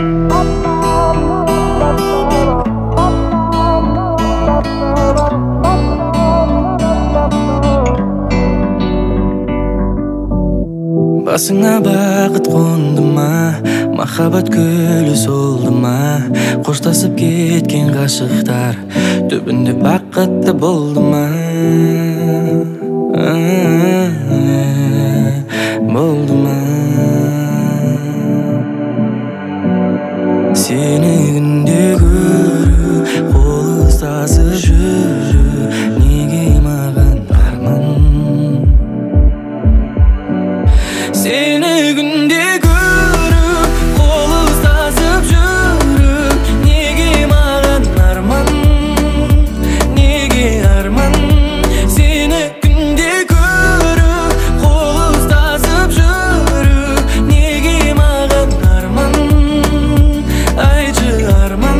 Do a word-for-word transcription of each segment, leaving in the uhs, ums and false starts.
Басыңа бақыт қонды ма, махаббат гүлі солды ма? Қоштасып кеткен ғашықтар түбінде бақытты болды ма? Болды ма? Сені күнде көру, қол ұстасып жүру, неге маған арман? Seni günde görüp, kol ıstasıp жүріп, неге маған арман, неге арман? Seni günde görüp, kol ıstasıp жүріп, неге маған арман, айтшы арман?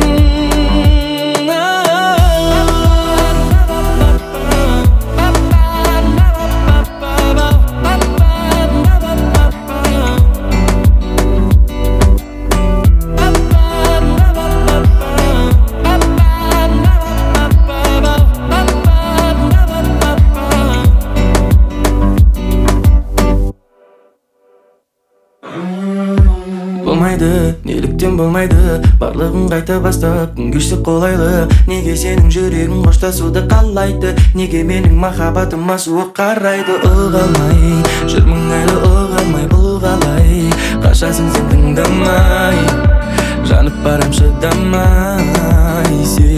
Болмайды, неліктен болмайды, барлығын қайта бастап күн кешсек қолайлы. Неге сенің жүрегің қоштасуды қалайды, неге менің махаббатыма суық қарайды? Ұғалмай, жүрмін әлі ұғалмай, бұл қалай? Қашасың сен тыңдамай, жанып барам шыдамай.